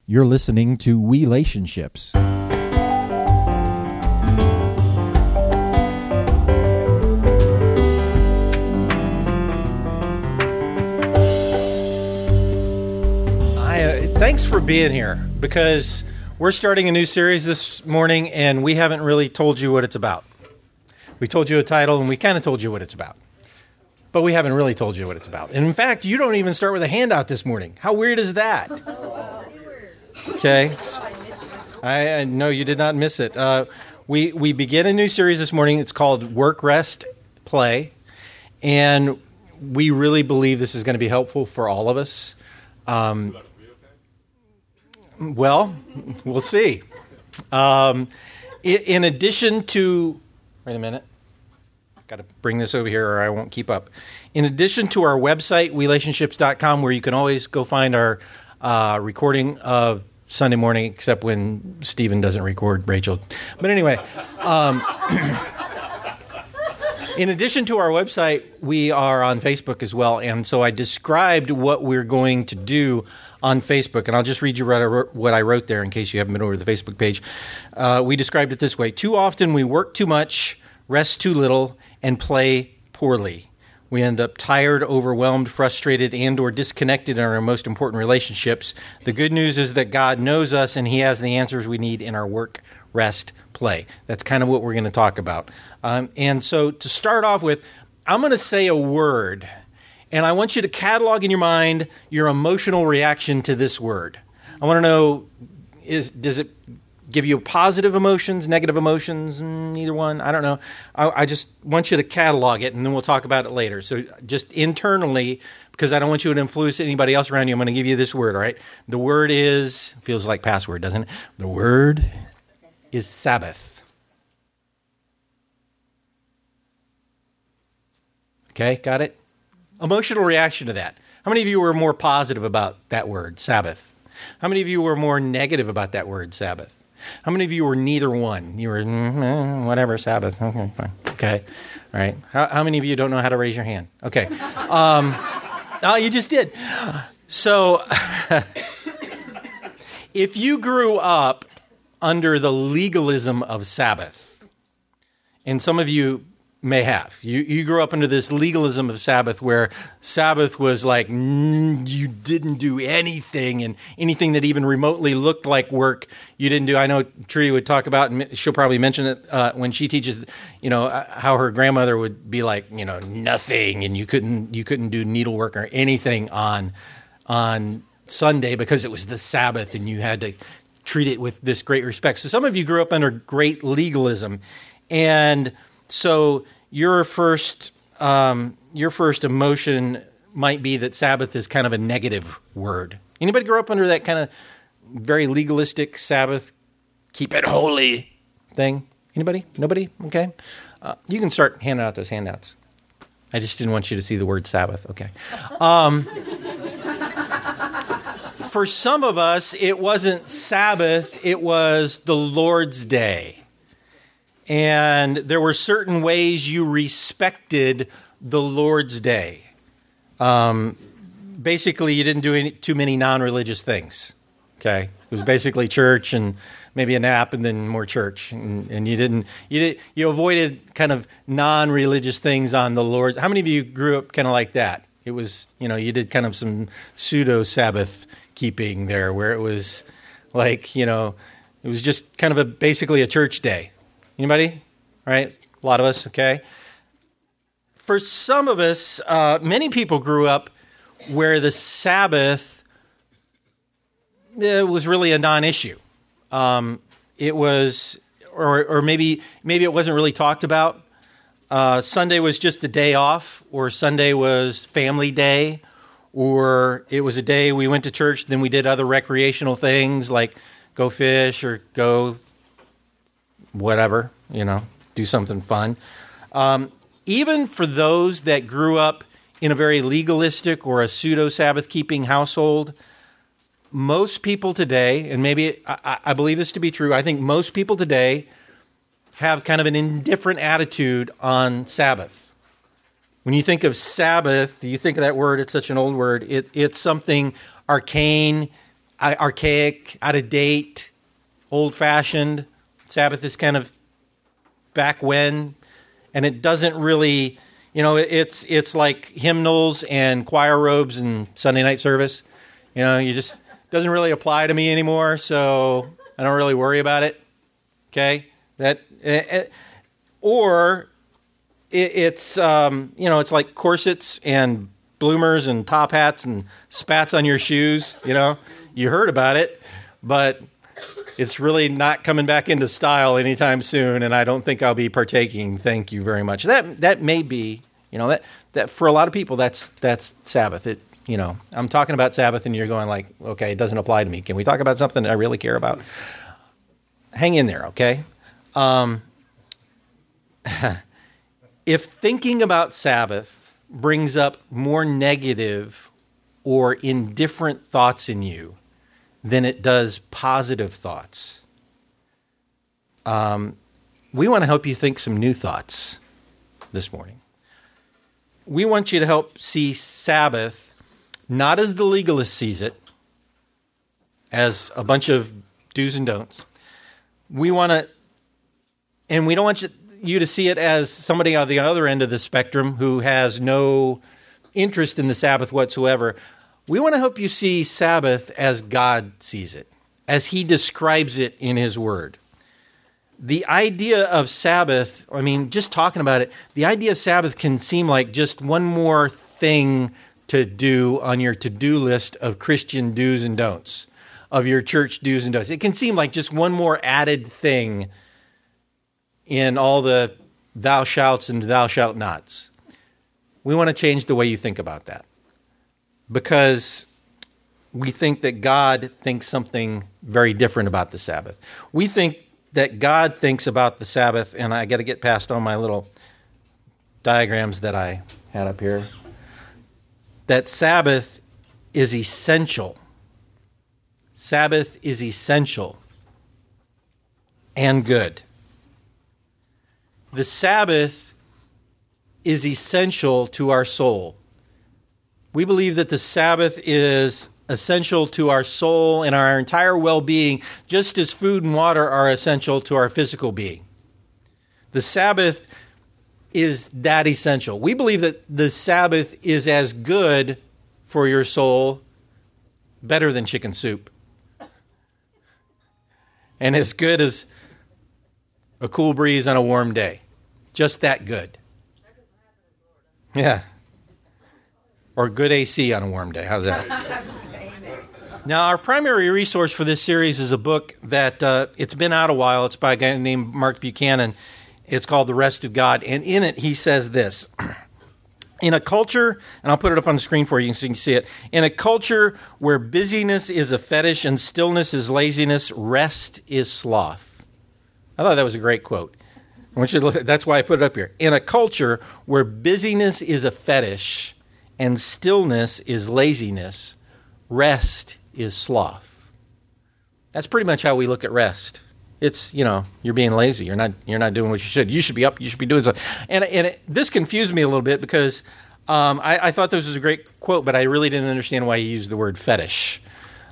You're listening to Relationships. Thanks for being here, because we're starting a new series this morning, and we haven't really told you what it's about. We told you a title, and we kind of told you what it's about. But we haven't really told you what it's about. And in fact, you don't even start with a handout this morning. How weird is that? Okay. I know you did not miss it. We begin a new series this morning. It's called Work, Rest, Play. And we really believe this is going to be helpful for all of us. Well, we'll see. In addition to... Wait a minute. Got to bring this over here or I won't keep up. In addition to our website, relationships.com, where you can always go find our recording of Sunday morning, except when Stephen doesn't record Rachel. But anyway, in addition to our website, we are on Facebook as well. And so I described what we're going to do on Facebook. And I'll just read you what I wrote there in case you haven't been over to the Facebook page. We described it this way. Too often we work too much, rest too little, and play poorly. We end up tired, overwhelmed, frustrated, and or disconnected in our most important relationships. The good news is that God knows us and He has the answers we need in our work, rest, play. That's kind of what we're going to talk about. And so to start off with, I'm going to say a word, and I want you to catalog in your mind your emotional reaction to this word. I want to know, does it give you positive emotions, negative emotions, either one? I don't know. I just want you to catalog it, and then we'll talk about it later. So just internally, because I don't want you to influence anybody else around you, I'm going to give you this word, all right? The word is, feels like password, doesn't it? The word is Sabbath. Okay, got it? Emotional reaction to that. How many of you were more positive about that word, Sabbath? How many of you were more negative about that word, Sabbath? How many of you were neither one? You were, whatever, Sabbath. Okay, fine. Okay, all right. How many of you don't know how to raise your hand? Okay. Oh, you just did. So, if you grew up under the legalism of Sabbath, and some of you may have. You grew up under this legalism of Sabbath where Sabbath was like, you didn't do anything, and anything that even remotely looked like work, you didn't do. I know Trudy would talk about, and she'll probably mention it when she teaches, how her grandmother would be like, nothing, and you couldn't do needlework or anything on Sunday because it was the Sabbath, and you had to treat it with this great respect. So some of you grew up under great legalism, and so your first emotion might be that Sabbath is kind of a negative word. Anybody grow up under that kind of very legalistic Sabbath, keep it holy thing? Anybody? Nobody? Okay. You can start handing out those handouts. I just didn't want you to see the word Sabbath. Okay. For some of us, it wasn't Sabbath, it was the Lord's Day. And there were certain ways you respected the Lord's Day. Basically, you didn't do too many non-religious things. Okay, it was basically church and maybe a nap and then more church. And you avoided kind of non-religious things on the Lord's. How many of you grew up kind of like that? It was, you did kind of some pseudo Sabbath keeping there, where it was like, it was just kind of basically a church day. Anybody? All right, a lot of us, okay? For some of us, many people grew up where the Sabbath was really a non-issue. It was, or maybe it wasn't really talked about. Sunday was just a day off, or Sunday was family day, or it was a day we went to church, then we did other recreational things like go fish or go whatever, do something fun. Even for those that grew up in a very legalistic or a pseudo-Sabbath-keeping household, most people today, and maybe I believe this to be true, I think most people today have kind of an indifferent attitude on Sabbath. When you think of Sabbath, you think of that word, it's such an old word, it's something arcane, archaic, out of date, old-fashioned. Sabbath is kind of back when, and it doesn't really, it's like hymnals and choir robes and Sunday night service. You just doesn't really apply to me anymore, so I don't really worry about it. Okay, it's like corsets and bloomers and top hats and spats on your shoes. You heard about it, but it's really not coming back into style anytime soon, and I don't think I'll be partaking. Thank you very much. That may be, that for a lot of people, that's Sabbath. I'm talking about Sabbath, and you're going like, okay, it doesn't apply to me. Can we talk about something that I really care about? Hang in there, okay? If thinking about Sabbath brings up more negative or indifferent thoughts in you than it does positive thoughts, we want to help you think some new thoughts this morning. We want you to help see Sabbath not as the legalist sees it, as a bunch of do's and don'ts. We don't want you to see it as somebody on the other end of the spectrum who has no interest in the Sabbath whatsoever. We want to help you see Sabbath as God sees it, as he describes it in his word. The idea of Sabbath, just talking about it, the idea of Sabbath can seem like just one more thing to do on your to-do list of Christian do's and don'ts, of your church do's and don'ts. It can seem like just one more added thing in all the thou shalts and thou shalt nots. We want to change the way you think about that, because we think that God thinks something very different about the Sabbath. We think that God thinks about the Sabbath, and I got to get past all my little diagrams that I had up here, that Sabbath is essential. Sabbath is essential and good. The Sabbath is essential to our soul. We believe that the Sabbath is essential to our soul and our entire well-being, just as food and water are essential to our physical being. The Sabbath is that essential. We believe that the Sabbath is as good for your soul, better than chicken soup, and as good as a cool breeze on a warm day. Just that good. Yeah. Or good AC on a warm day. How's that? Now, our primary resource for this series is a book that it's been out a while. It's by a guy named Mark Buchanan. It's called The Rest of God. And in it, he says this. In a culture, and I'll put it up on the screen for you so you can see it. In a culture where busyness is a fetish and stillness is laziness, rest is sloth. I thought that was a great quote. I want you to look, that's why I put it up here. In a culture where busyness is a fetish and stillness is laziness, rest is sloth. That's pretty much how we look at rest. It's, you're being lazy. You're not doing what you should. You should be up. You should be doing something. And this confused me a little bit because I thought this was a great quote, but I really didn't understand why he used the word fetish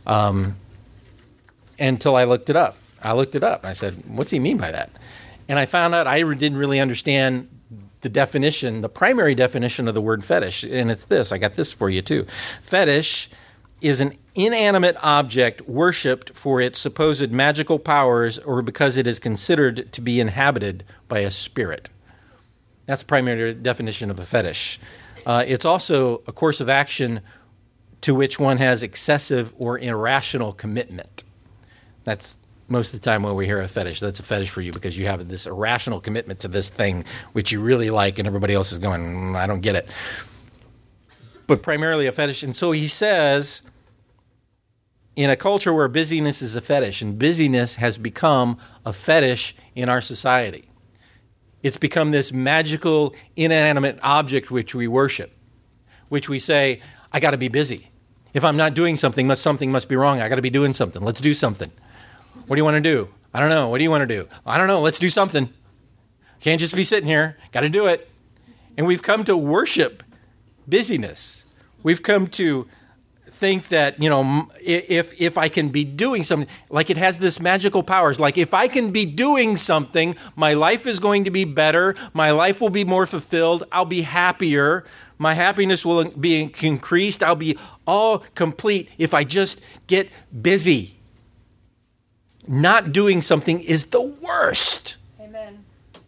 until I looked it up. I said, what's he mean by that? And I found out I didn't really understand the definition, the primary definition of the word fetish. And it's this. I got this for you too. Fetish is an inanimate object worshipped for its supposed magical powers or because it is considered to be inhabited by a spirit. That's the primary definition of a fetish. It's also a course of action to which one has excessive or irrational commitment. That's most of the time when we hear a fetish, that's a fetish for you because you have this irrational commitment to this thing which you really like and everybody else is going, I don't get it. But primarily a fetish. And so he says, in a culture where busyness is a fetish, and busyness has become a fetish in our society, it's become this magical, inanimate object which we worship, which we say, I got to be busy. If I'm not doing something must be wrong. I got to be doing something. Let's do something. What do you want to do? I don't know. What do you want to do? I don't know. Let's do something. Can't just be sitting here. Got to do it. And we've come to worship busyness. We've come to think that, if I can be doing something, like it has this magical powers. Like if I can be doing something, my life is going to be better. My life will be more fulfilled. I'll be happier. My happiness will be increased. I'll be all complete if I just get busy. Not doing something is the worst. Amen.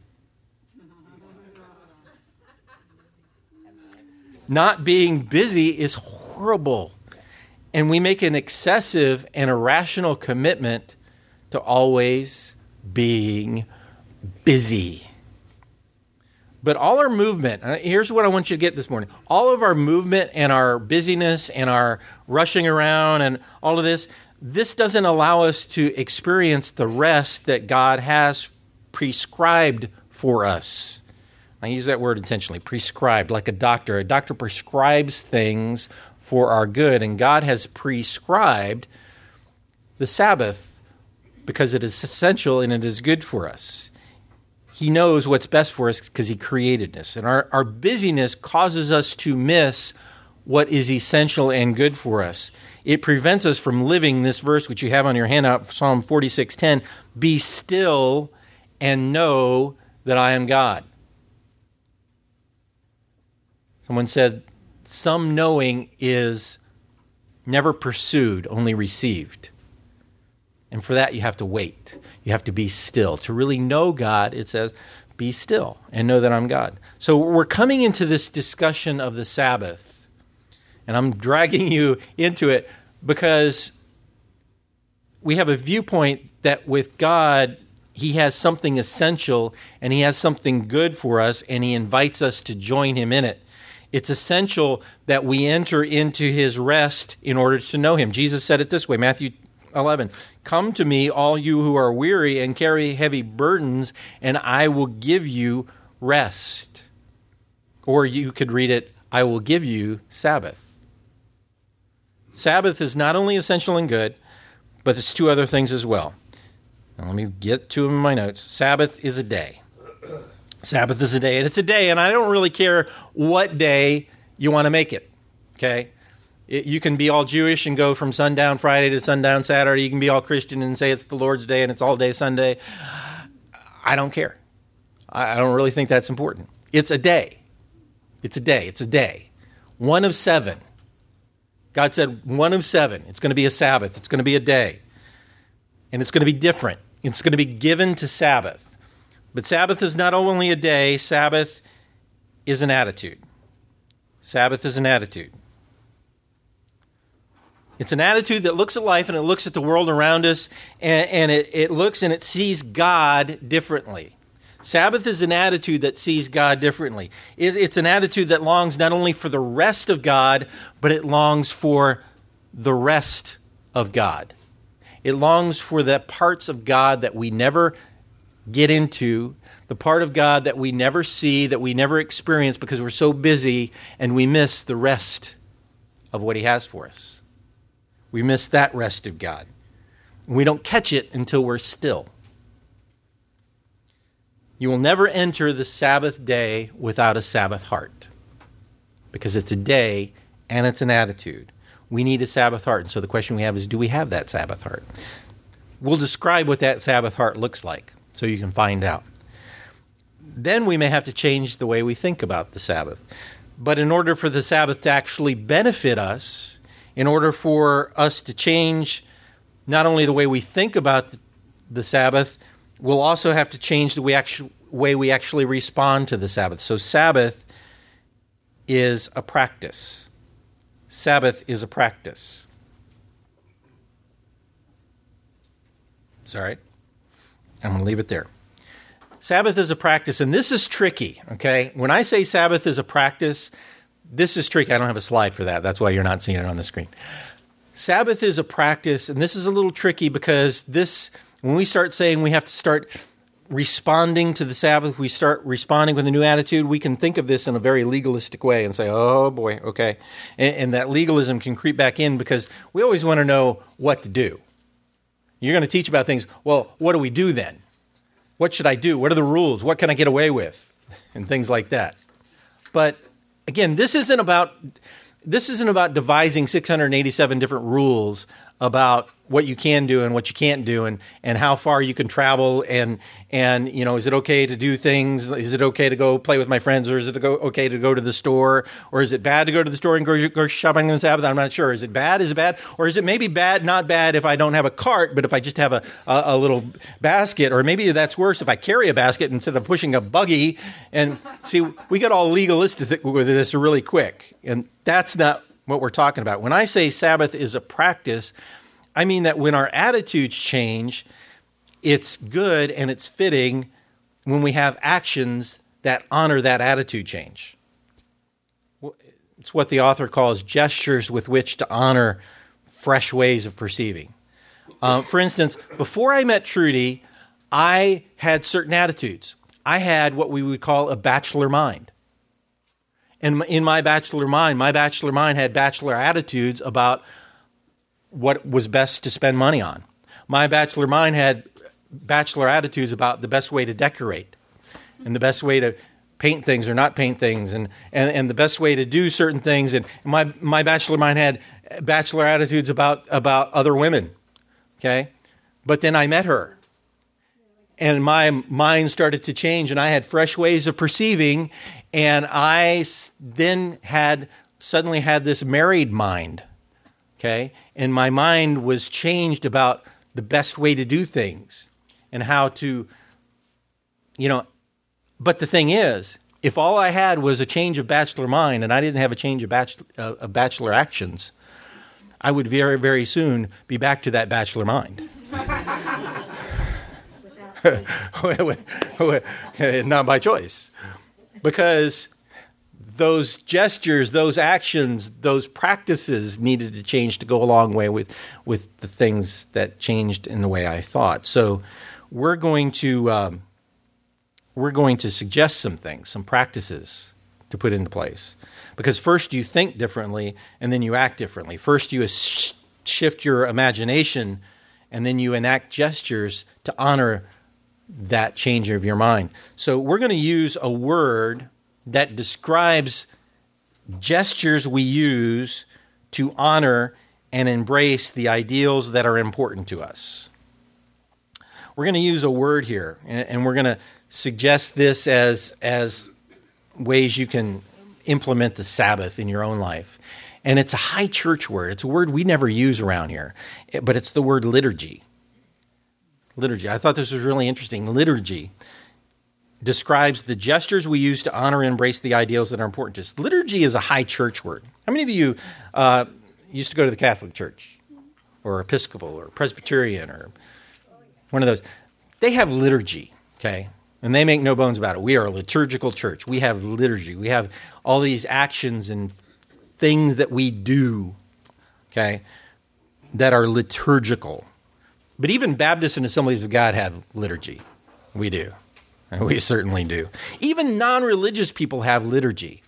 Not being busy is horrible. And we make an excessive and irrational commitment to always being busy. But all our movement, here's what I want you to get this morning. All of our movement and our busyness and our rushing around and all of this doesn't allow us to experience the rest that God has prescribed for us. I use that word intentionally, prescribed, like a doctor. A doctor prescribes things for our good, and God has prescribed the Sabbath because it is essential and it is good for us. He knows what's best for us because he created us. And our busyness causes us to miss what is essential and good for us. It prevents us from living this verse, which you have on your handout, Psalm 46:10, be still and know that I am God. Someone said, some knowing is never pursued, only received. And for that, you have to wait. You have to be still. To really know God, it says, be still and know that I'm God. So we're coming into this discussion of the Sabbath, and I'm dragging you into it because we have a viewpoint that with God, he has something essential and he has something good for us, and he invites us to join him in it. It's essential that we enter into his rest in order to know him. Jesus said it this way, Matthew 11, come to me, all you who are weary and carry heavy burdens, and I will give you rest. Or you could read it, I will give you Sabbath. Sabbath is not only essential and good, but there's two other things as well. Now, let me get to them in my notes. Sabbath is a day. Sabbath is a day, and it's a day, and I don't really care what day you want to make it, okay? You can be all Jewish and go from sundown Friday to sundown Saturday. You can be all Christian and say it's the Lord's Day and it's all day Sunday. I don't care. I don't really think that's important. It's a day. It's a day. It's a day. One of seven. God said 1 of 7. It's going to be a Sabbath. It's going to be a day. And it's going to be different. It's going to be given to Sabbath. But Sabbath is not only a day, Sabbath is an attitude. Sabbath is an attitude. It's an attitude that looks at life and it looks at the world around us, and it looks and it sees God differently. Sabbath is an attitude that sees God differently. It's an attitude that longs not only for the rest of God, but it longs for the rest of God. It longs for the parts of God that we never get into, the part of God that we never see, that we never experience because we're so busy and we miss the rest of what he has for us. We miss that rest of God. We don't catch it until we're still. You will never enter the Sabbath day without a Sabbath heart because it's a day and it's an attitude. We need a Sabbath heart. And so the question we have is, do we have that Sabbath heart? We'll describe what that Sabbath heart looks like so you can find out. Then we may have to change the way we think about the Sabbath. But in order for the Sabbath to actually benefit us, in order for us to change not only the way we think about the Sabbath, we'll also have to change the way we actually respond to the Sabbath. So Sabbath is a practice. Sabbath is a practice. Sorry. I'm going to leave it there. Sabbath is a practice, and this is tricky, okay? When I say Sabbath is a practice, this is tricky. I don't have a slide for that. That's why you're not seeing it on the screen. Sabbath is a practice, and this is a little tricky because when we start saying we have to start responding to the Sabbath, we start responding with a new attitude, we can think of this in a very legalistic way and say, oh boy, okay. And that legalism can creep back in because we always want to know what to do. You're going to teach about things, well, what do we do then? What should I do? What are the rules? What can I get away with? And things like that. But again, this isn't about this isn't about devising 687 different rules about what you can do and what you can't do, and how far you can travel, and is it okay to do things? Is it okay to go play with my friends, or is it okay to go to the store, or is it bad to go to the store and go shopping on the Sabbath? I'm not sure. Is it bad? Or is it maybe bad, not bad if I don't have a cart, but if I just have a little basket? Or maybe that's worse if I carry a basket instead of pushing a buggy. And see, we get all legalistic with this really quick, and that's not what we're talking about. When I say Sabbath is a practice, I mean that when our attitudes change, it's good and it's fitting when we have actions that honor that attitude change. It's what the author calls gestures with which to honor fresh ways of perceiving. For instance, before I met Trudy, I had certain attitudes. I had what we would call a bachelor mind. And in my bachelor mind had bachelor attitudes about what was best to spend money on. My bachelor mind had bachelor attitudes about the best way to decorate and the best way to paint things or not paint things, and the best way to do certain things. And my bachelor mind had bachelor attitudes about other women. Okay? But then I met her, and my mind started to change, and I had fresh ways of perceiving, and I then suddenly had this married mind. Okay? And my mind was changed about the best way to do things and how to, but the thing is, if all I had was a change of bachelor mind and I didn't have a change of bachelor actions, I would very, very soon be back to that bachelor mind. Not by choice. Because those gestures, those actions, those practices needed to change to go a long way with the things that changed in the way I thought. So we're going to suggest some things, some practices to put into place. Because first you think differently, and then you act differently. First you shift your imagination, and then you enact gestures to honor that change of your mind. So we're going to use a word that describes gestures we use to honor and embrace the ideals that are important to us. We're going to use a word here, and we're going to suggest this as ways you can implement the Sabbath in your own life. And it's a high church word. It's a word we never use around here, but it's the word liturgy. Liturgy. I thought this was really interesting. Liturgy describes the gestures we use to honor and embrace the ideals that are important to us. Liturgy is a high church word. How many of you used to go to the Catholic Church or Episcopal or Presbyterian or one of those? They have liturgy, okay? And they make no bones about it. We are a liturgical church. We have liturgy. We have all these actions and things that we do, okay, that are liturgical. But even Baptists and Assemblies of God have liturgy. We do. We certainly do. Even non-religious people have liturgy.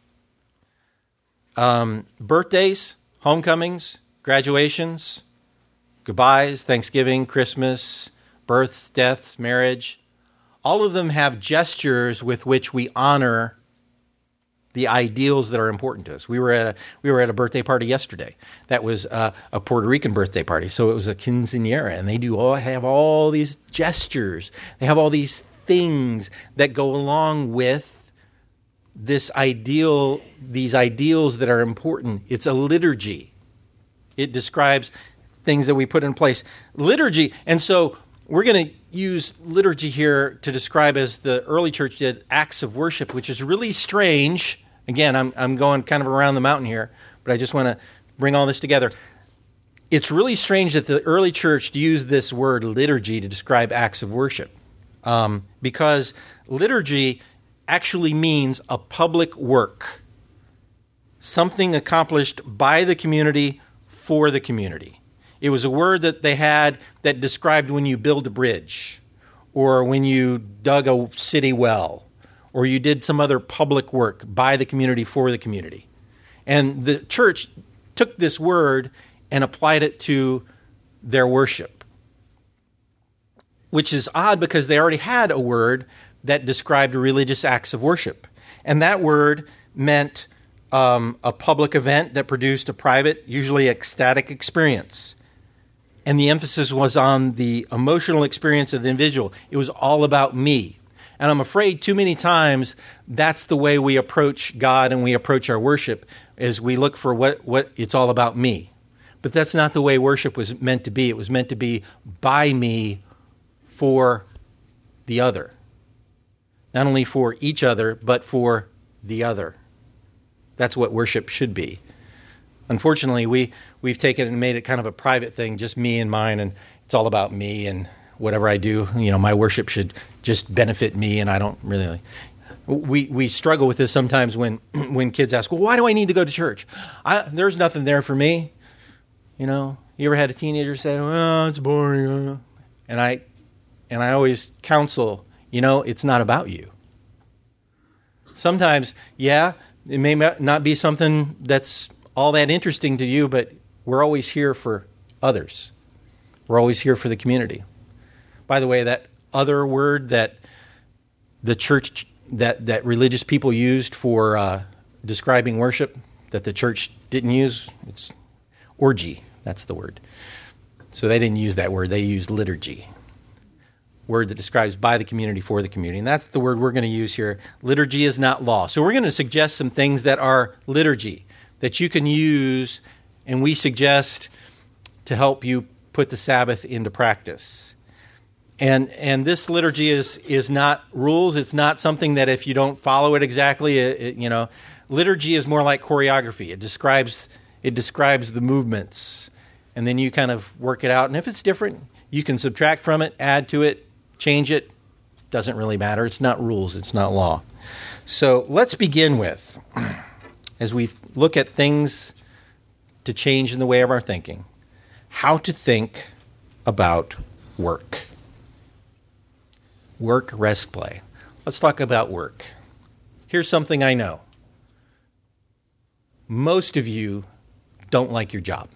Birthdays, homecomings, graduations, goodbyes, Thanksgiving, Christmas, births, deaths, marriage. All of them have gestures with which we honor the ideals that are important to us. We were at a birthday party yesterday. That was a Puerto Rican birthday party. So it was a quinceañera, and they have all these gestures. They have all these things that go along with this ideal, these ideals that are important. It's a liturgy. It describes things that we put in place. Liturgy, and so we're going to use liturgy here to describe, as the early church did, acts of worship, which is really strange. Again, I'm going kind of around the mountain here, but I just want to bring all this together. It's really strange that the early church used this word liturgy to describe acts of worship, because liturgy actually means a public work, something accomplished by the community for the community. It was a word that they had that described when you build a bridge, or when you dug a city well, or you did some other public work by the community for the community. And the church took this word and applied it to their worship, which is odd because they already had a word that described religious acts of worship. And that word meant a public event that produced a private, usually ecstatic experience. And the emphasis was on the emotional experience of the individual. It was all about me. And I'm afraid too many times that's the way we approach God and we approach our worship, is we look for what it's all about me. But that's not the way worship was meant to be. It was meant to be by me for the other. Not only for each other, but for the other. That's what worship should be. Unfortunately, we've taken it and made it kind of a private thing, just me and mine, and it's all about me, and whatever I do, my worship should just benefit me, and I don't really. We struggle with this sometimes when kids ask, well, why do I need to go to church? There's nothing there for me. You ever had a teenager say, well, it's boring. And I always counsel, it's not about you. Sometimes, yeah, it may not be something that's all that interesting to you, but we're always here for others. We're always here for the community. By the way, that other word that the church, that religious people used for describing worship, that the church didn't use, it's orgy. That's the word. So they didn't use that word. They used liturgy. Word that describes by the community, for the community. And that's the word we're going to use here. Liturgy is not law. So we're going to suggest some things that are liturgy that you can use, and we suggest to help you put the Sabbath into practice. And this liturgy is not rules. It's not something that if you don't follow it exactly, liturgy is more like choreography. It describes the movements, and then you kind of work it out. And if it's different, you can subtract from it, add to it, change it. Doesn't really matter. It's not rules. It's not law. So let's begin with, as we look at things to change in the way of our thinking, how to think about work. Work, rest, play. Let's talk about work. Here's something I know. Most of you don't like your job.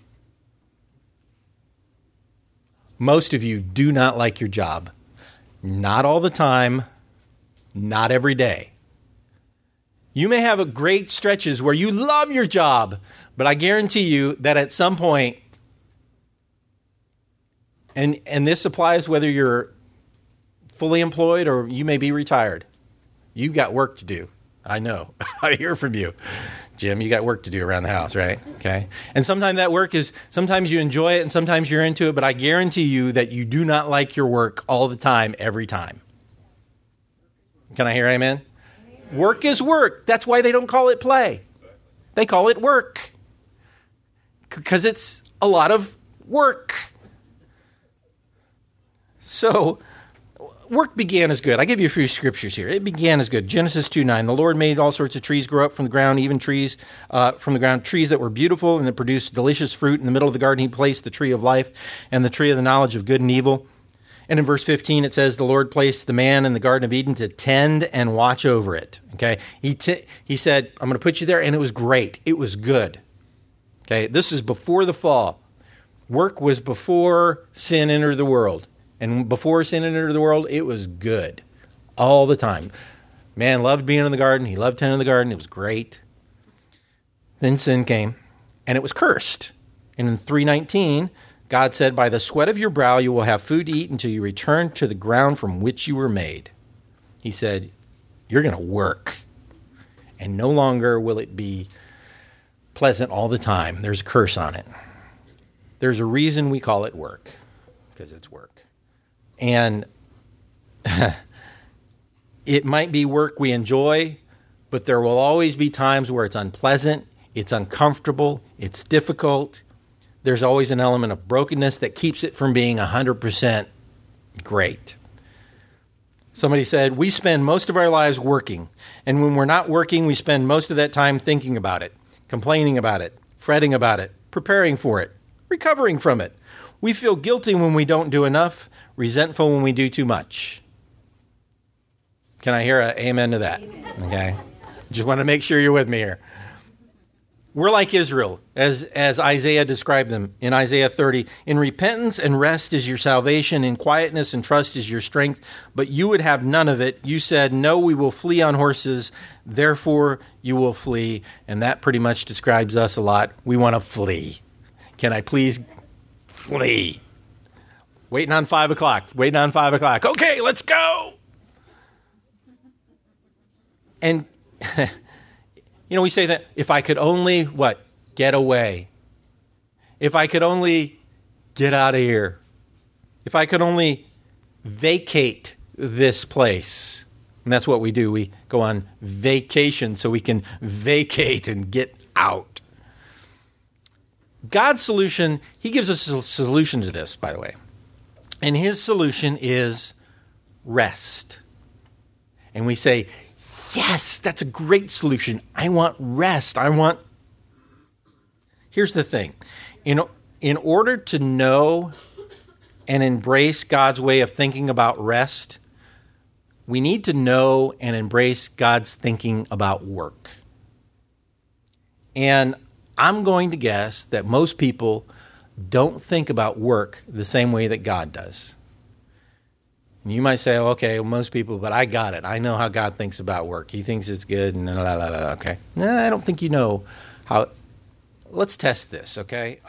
Most of you do not like your job. Not all the time, not every day. You may have a great stretches where you love your job, but I guarantee you that at some point, and this applies whether you're fully employed or you may be retired, you've got work to do. I know. I hear from you. Jim, you got work to do around the house, right? Okay. And sometimes that work is, sometimes you enjoy it and sometimes you're into it, but I guarantee you that you do not like your work all the time, every time. Can I hear amen? Work is work. That's why they don't call it play. They call it work. Because it's a lot of work. So, work began as good. I give you a few scriptures here. It began as good. Genesis 2:9. The Lord made all sorts of trees grow up from the ground, even trees from the ground, trees that were beautiful and that produced delicious fruit. In the middle of the garden, he placed the tree of life and the tree of the knowledge of good and evil. And in verse 15, it says, the Lord placed the man in the Garden of Eden to tend and watch over it. Okay, he said, I'm going to put you there, and it was great. It was good. Okay, this is before the fall. Work was before sin entered the world. And before sin entered the world, it was good all the time. Man loved being in the garden. He loved tending the garden. It was great. Then sin came, and it was cursed. And in 3:19, God said, by the sweat of your brow you will have food to eat until you return to the ground from which you were made. He said, you're going to work. And no longer will it be pleasant all the time. There's a curse on it. There's a reason we call it work, because it's work. And it might be work we enjoy, but there will always be times where it's unpleasant, it's uncomfortable, it's difficult. There's always an element of brokenness that keeps it from being 100% great. Somebody said, we spend most of our lives working, and when we're not working, we spend most of that time thinking about it, complaining about it, fretting about it, preparing for it, recovering from it. We feel guilty when we don't do enough, resentful when we do too much. Can I hear an amen to that? Okay. Just want to make sure you're with me here. We're like Israel, as Isaiah described them in Isaiah 30. In repentance and rest is your salvation, in quietness and trust is your strength, but you would have none of it. You said, no, we will flee on horses, therefore you will flee. And that pretty much describes us a lot. We want to flee. Can I please flee? Waiting on 5 o'clock. Okay, let's go. And we say that if I could only, get away. If I could only get out of here. If I could only vacate this place. And that's what we do. We go on vacation so we can vacate and get out. God's solution, he gives us a solution to this, by the way. And his solution is rest. And we say, yes, that's a great solution. I want rest. Here's the thing. In order to know and embrace God's way of thinking about rest, we need to know and embrace God's thinking about work. And I'm going to guess that most people don't think about work the same way that God does. And you might say, okay, well, most people, but I got it. I know how God thinks about work. He thinks it's good and okay. No, I don't think you know how. Let's test this, okay?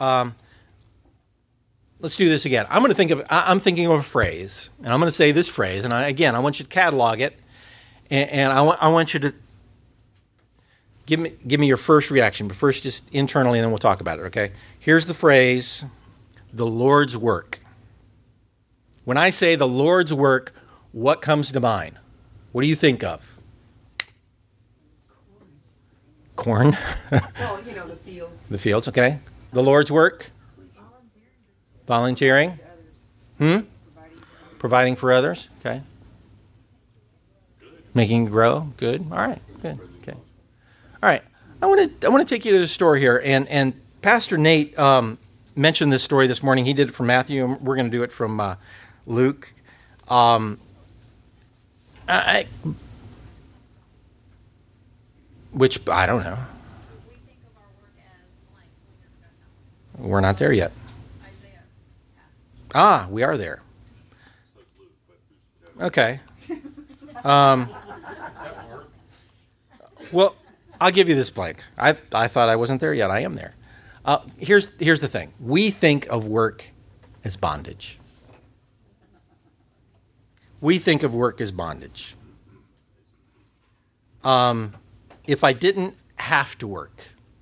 Let's do this again. I'm thinking of a phrase, and I'm going to say this phrase, and I want you to catalog it, and I want you to give me your first reaction, but first just internally, and then we'll talk about it, okay? Here's the phrase, the Lord's work. When I say the Lord's work, what comes to mind? What do you think of? Corn? Well, the fields. The fields, okay. The Lord's work? Volunteering? Providing for others, okay. Making it grow, good. All right, good, okay. All right, I want to take you to the story here, and Pastor Nate mentioned this story this morning. He did it from Matthew, and we're going to do it from Luke. Which I don't know. We think of our work as blank. We never got that. We're not there yet. Isaiah. We are there. Okay. Well, I'll give you this blank. I thought I wasn't there yet. I am there. Here's the thing. We think of work as bondage. We think of work as bondage. If I didn't have to work,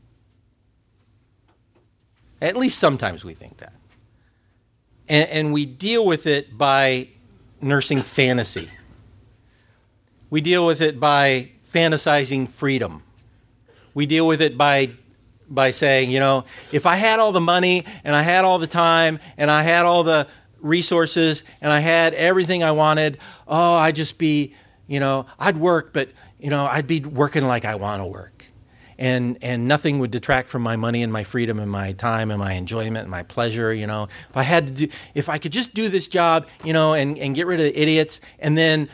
at least sometimes we think that. And we deal with it by nursing fantasy. We deal with it by fantasizing freedom. We deal with it by saying, if I had all the money and I had all the time and I had all the resources and I had everything I wanted, I'd just be, I'd work, but, I'd be working like I want to work. And nothing would detract from my money and my freedom and my time and my enjoyment and my pleasure, if I could just do this job, and get rid of the idiots and then,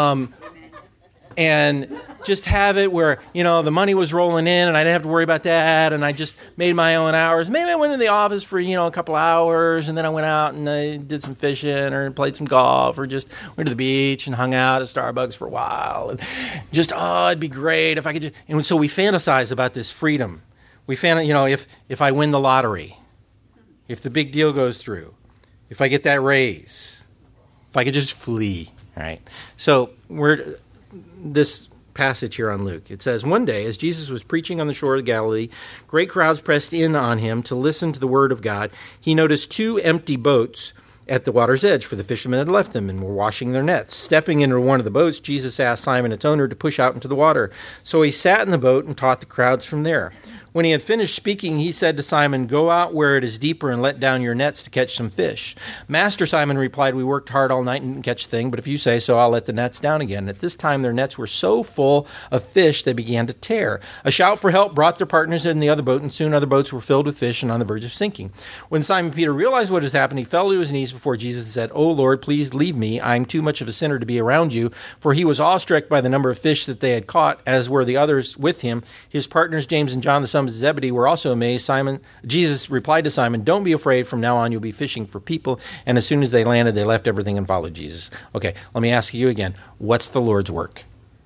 and just have it where, the money was rolling in and I didn't have to worry about that. And I just made my own hours. Maybe I went into the office for, a couple hours and then I went out and I did some fishing or played some golf or just went to the beach and hung out at Starbucks for a while. And just, it'd be great if I could just, and so we fantasize about this freedom. We if I win the lottery, if the big deal goes through, if I get that raise, if I could just flee, all right? So this passage here on Luke. It says, one day, as Jesus was preaching on the shore of Galilee, great crowds pressed in on him to listen to the word of God. He noticed 2 empty boats at the water's edge, for the fishermen had left them and were washing their nets. Stepping into one of the boats, Jesus asked Simon, its owner, to push out into the water. So he sat in the boat and taught the crowds from there. When he had finished speaking, he said to Simon, go out where it is deeper and let down your nets to catch some fish. Master, Simon replied, we worked hard all night and didn't catch a thing, but if you say so, I'll let the nets down again. At this time, their nets were so full of fish, they began to tear. A shout for help brought their partners in the other boat, and soon other boats were filled with fish and on the verge of sinking. When Simon Peter realized what has happened, he fell to his knees before Jesus and said, "O Lord, please leave me. I am too much of a sinner to be around you." For he was awestruck by the number of fish that they had caught, as were the others with him. His partners, James and John, the son of Zebedee were also amazed. Jesus replied to Simon, "Don't be afraid. From now on, you'll be fishing for people." And as soon as they landed, they left everything and followed Jesus. Okay, let me ask you again. What's the Lord's work?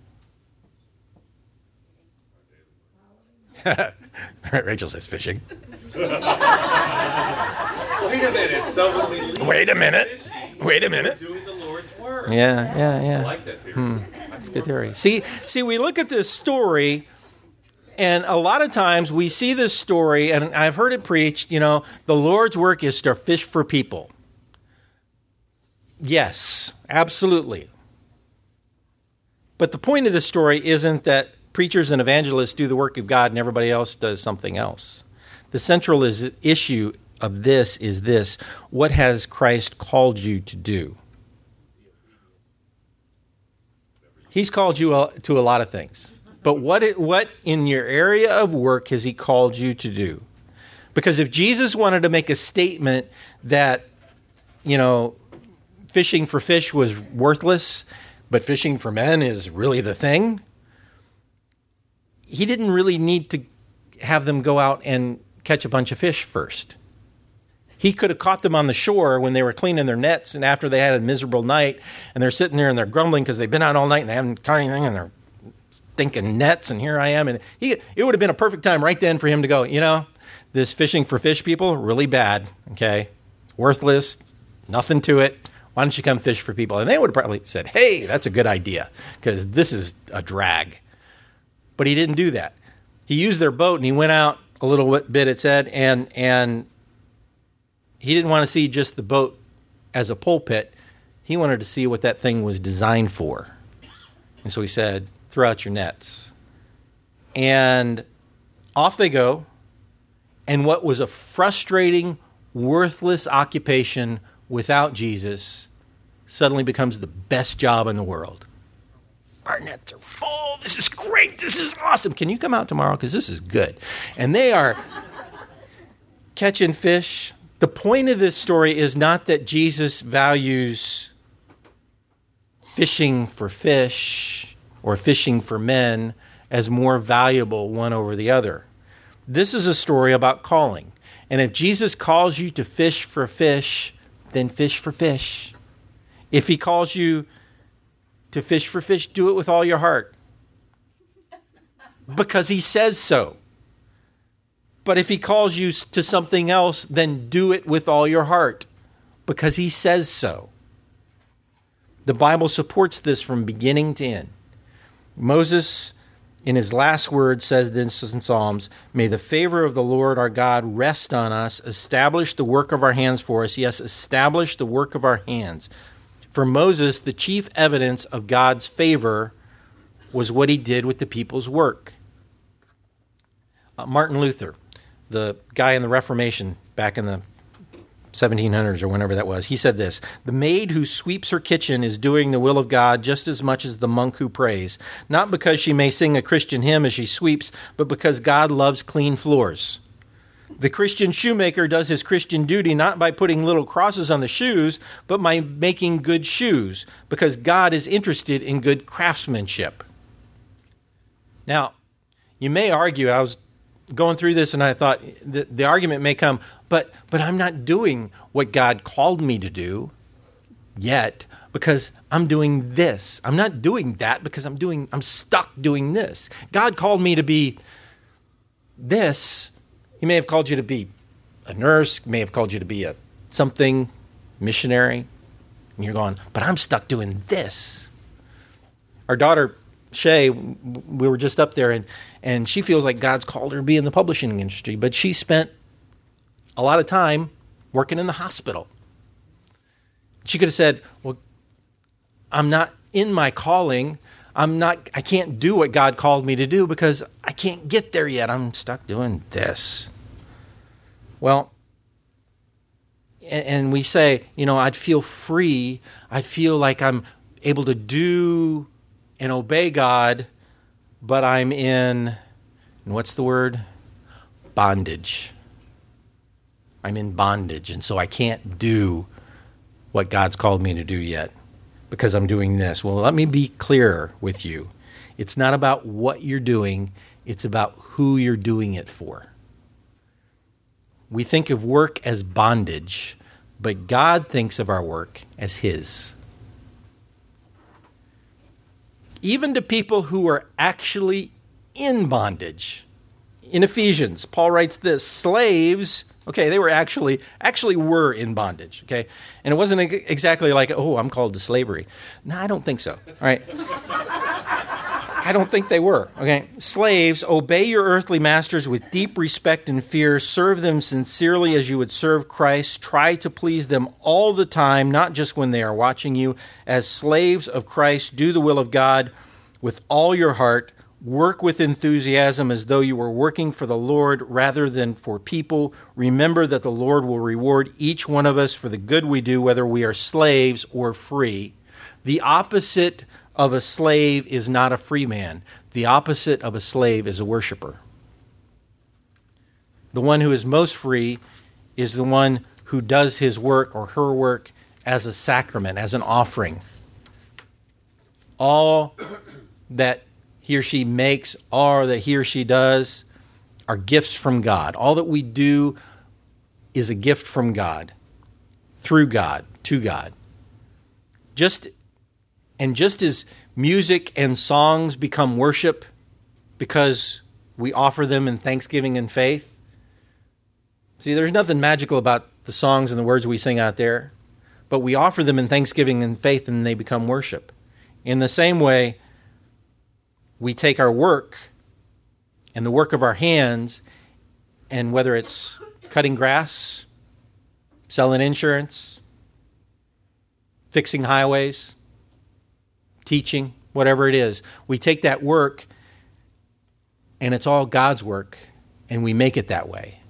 Rachel says fishing. Wait a minute. Someone we leave Wait a minute. fishing, Wait a minute. doing the Lord's work. Yeah. I like that theory. That's a good theory. See, we look at this story, and a lot of times we see this story, and I've heard it preached, the Lord's work is to fish for people. Yes, absolutely. But the point of this story isn't that preachers and evangelists do the work of God and everybody else does something else. The central issue of this is this: what has Christ called you to do? He's called you to a lot of things. But what in your area of work has he called you to do? Because if Jesus wanted to make a statement that, fishing for fish was worthless, but fishing for men is really the thing, he didn't really need to have them go out and catch a bunch of fish first. He could have caught them on the shore when they were cleaning their nets and after they had a miserable night and they're sitting there and they're grumbling because they've been out all night and they haven't caught anything and they're stinking nets and here I am. And it would have been a perfect time right then for him to go, this fishing for fish people, really bad, okay? Worthless, nothing to it. Why don't you come fish for people? And they would have probably said, hey, that's a good idea because this is a drag. But he didn't do that. He used their boat and he went out a little bit, it said, and he didn't want to see just the boat as a pulpit. He wanted to see what that thing was designed for. And so he said, throw out your nets. And off they go. And what was a frustrating, worthless occupation without Jesus suddenly becomes the best job in the world. Our nets are full. This is great. This is awesome. Can you come out tomorrow? Because this is good. And they are catching fish. The point of this story is not that Jesus values fishing for fish or fishing for men as more valuable one over the other. This is a story about calling. And if Jesus calls you to fish for fish, then fish for fish. If he calls you to fish for fish, do it with all your heart. Because he says so. But if he calls you to something else, then do it with all your heart. Because he says so. The Bible supports this from beginning to end. Moses, in his last word, says this in Psalms, "May the favor of the Lord our God rest on us, establish the work of our hands for us." Yes, establish the work of our hands. For Moses, the chief evidence of God's favor was what he did with the people's work. Martin Luther, the guy in the Reformation back in the 1700s or whenever that was, he said this: "The maid who sweeps her kitchen is doing the will of God just as much as the monk who prays, not because she may sing a Christian hymn as she sweeps, but because God loves clean floors. The Christian shoemaker does his Christian duty not by putting little crosses on the shoes, but by making good shoes, because God is interested in good craftsmanship." Now, you may argue, I was going through this and I thought the argument may come, but I'm not doing what God called me to do yet because I'm doing this. I'm not doing that because I'm stuck doing this. God called me to be this. He may have called you to be a nurse, may have called you to be a something, missionary, and you're going, but I'm stuck doing this. Our daughter, Shay, we were just up there, and she feels like God's called her to be in the publishing industry, but she spent a lot of time working in the hospital. She could have said, well, I'm not in my calling. I can't do what God called me to do because I can't get there yet. I'm stuck doing this. Well, and we say, I'd feel free. I'd feel like I'm able to do and obey God, but I'm in, and what's the word? Bondage. I'm in bondage, and so I can't do what God's called me to do yet because I'm doing this. Well, let me be clear with you. It's not about what you're doing. It's about who you're doing it for. We think of work as bondage, but God thinks of our work as His. Even to people who are actually in bondage. In Ephesians, Paul writes this, slaves, okay, they were actually were in bondage, okay? And it wasn't exactly like, oh, I'm called to slavery. No, I don't think so, all right? I don't think they were, okay? Slaves, obey your earthly masters with deep respect and fear. Serve them sincerely as you would serve Christ. Try to please them all the time, not just when they are watching you. As slaves of Christ, do the will of God with all your heart. Work with enthusiasm as though you were working for the Lord rather than for people. Remember that the Lord will reward each one of us for the good we do, whether we are slaves or free. The opposite of a slave is not a free man. The opposite of a slave is a worshiper. The one who is most free is the one who does his work or her work as a sacrament, as an offering. All that he or she makes, or that he or she does, are gifts from God. All that we do is a gift from God, through God, to God. Just as music and songs become worship because we offer them in thanksgiving and faith. See, there's nothing magical about the songs and the words we sing out there, but we offer them in thanksgiving and faith and they become worship. In the same way, we take our work and the work of our hands, and whether it's cutting grass, selling insurance, fixing highways, teaching, whatever it is, we take that work and it's all God's work and we make it that way.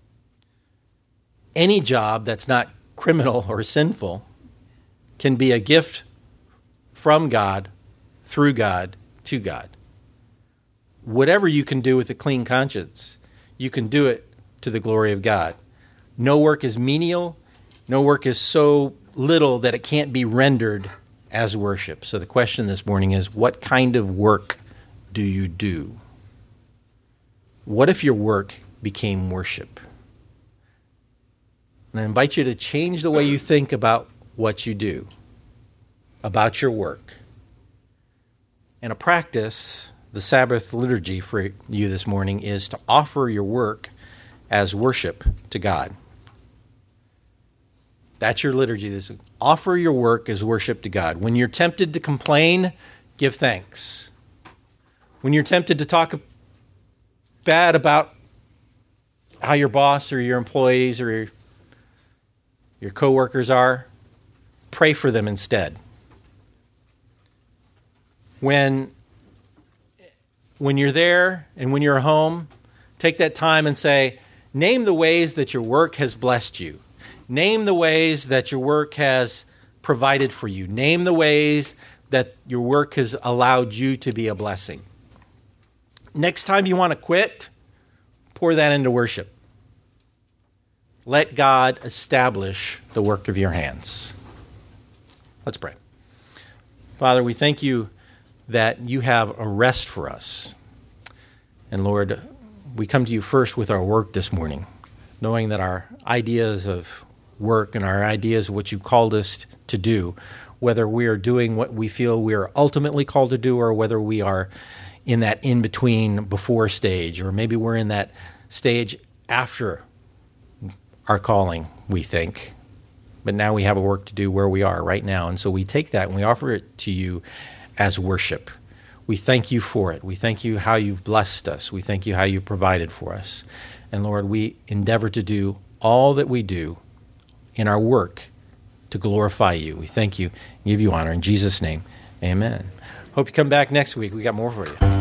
Any job that's not criminal or sinful can be a gift from God, through God, to God. Whatever you can do with a clean conscience, you can do it to the glory of God. No work is menial. No work is so little that it can't be rendered as worship. So the question this morning is, what kind of work do you do? What if your work became worship? And I invite you to change the way you think about what you do, about your work. And a practice, the Sabbath liturgy for you this morning, is to offer your work as worship to God. That's your liturgy this week. Offer your work as worship to God. When you're tempted to complain, give thanks. When you're tempted to talk bad about how your boss or your employees or your coworkers are, pray for them instead. When you're there and when you're home, take that time and say, name the ways that your work has blessed you. Name the ways that your work has provided for you. Name the ways that your work has allowed you to be a blessing. Next time you want to quit, pour that into worship. Let God establish the work of your hands. Let's pray. Father, we thank you that you have a rest for us. And Lord, we come to you first with our work this morning, knowing that our ideas of work and our ideas of what you called us to do, whether we are doing what we feel we are ultimately called to do or whether we are in that in-between before stage, or maybe we're in that stage after our calling, we think. But now we have a work to do where we are right now. And so we take that and we offer it to you as worship. We thank you for it. We thank you how you've blessed us. We thank you how you provided for us. And Lord, we endeavor to do all that we do in our work to glorify you. We thank you and give you honor. In Jesus' name, amen. Hope you come back next week. We got more for you.